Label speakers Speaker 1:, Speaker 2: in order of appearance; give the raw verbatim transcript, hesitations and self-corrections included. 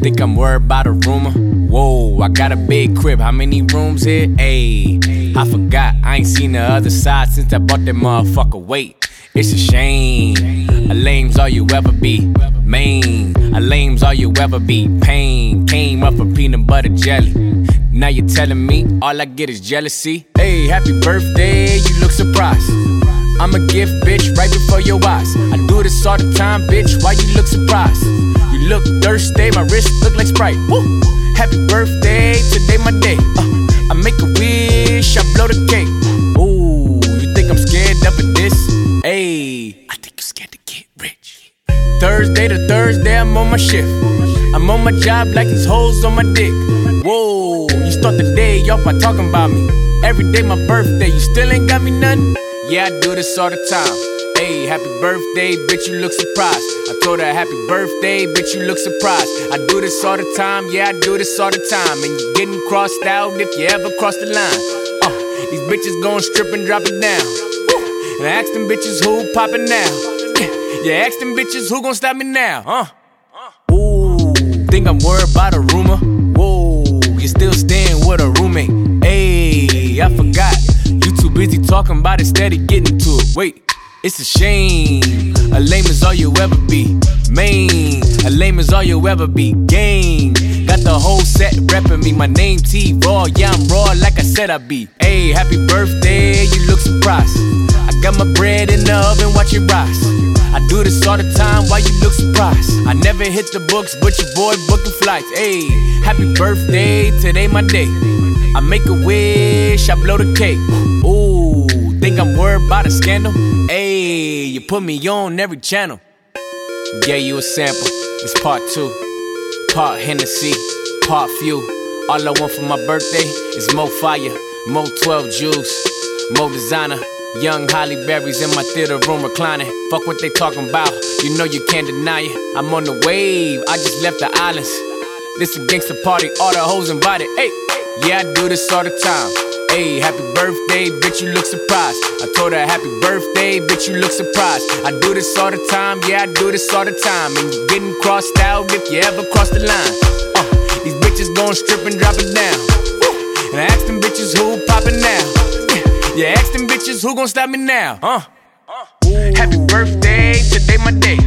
Speaker 1: Think I'm worried about a rumor? Whoa, I got a big crib, how many rooms here? Ayy, I forgot, I ain't seen the other side since I bought that motherfucker. Wait, it's a shame. A lame's all you ever be. Main, a lame's all you ever be. Pain, came up from peanut butter jelly. Now you're telling me all I get is jealousy. Hey, happy birthday, you look surprised. I'm a gift, bitch, right before your eyes. I do this all the time, bitch, why you look surprised? You look thirsty, my wrist look like Sprite. Woo! Happy birthday, today my day. uh, I make a wish, I blow the cake. Ooh, you think I'm scared of this? Ayy, I think you're scared to get rich. Thursday to Thursday, I'm on my shift. I'm on my job like these hoes on my dick. Whoa, you start the day off by talking about me. Every day my birthday, you still ain't got me nothing? Yeah, I do this all the time. Hey, happy birthday, bitch, you look surprised. I told her happy birthday, bitch, you look surprised. I do this all the time, yeah, I do this all the time. And you're getting crossed out if you ever cross the line. Uh, these bitches gon' strip and drop it down. Woo. And I ask them bitches who poppin' now. Yeah, ask them bitches who gon' stop me now, huh? Ooh, think I'm worried about a rumor? Whoa, you still staying with a roommate. Ayy, I forgot. You too busy talking about it, steady getting to it. Wait, it's a shame. A lame is all you ever be. Main, a lame is all you ever be. Game, got the whole set reppin' me. My name T-Raw, yeah, I'm raw like I said I be. Ayy, happy birthday, you look surprised. I got my bread in the oven, watch it rise. I do this all the time, why you look surprised? I never hit the books, but your boy booking flights. Ayy, happy birthday, today my day. I make a wish, I blow the cake. Ooh, think I'm worried about a scandal? Ayy, you put me on every channel. Gave you a sample, it's part two. Part Hennessy, part few. All I want for my birthday is more fire, more twelve juice, more designer. Young Holly Berry's in my theater room reclining. Fuck what they talking about, you know you can't deny it. I'm on the wave, I just left the islands. This a gangsta party, all the hoes invited. Hey, yeah, I do this all the time. Hey, happy birthday, bitch, you look surprised. I told her happy birthday, bitch, you look surprised. I do this all the time, yeah, I do this all the time. And you're getting crossed out if you ever cross the line. Uh, these bitches gon' strip and drop it down. Woo. And I ask them bitches who poppin' now. Yeah, ask them bitches who gon' stop me now, huh? Uh. Happy birthday, today my day.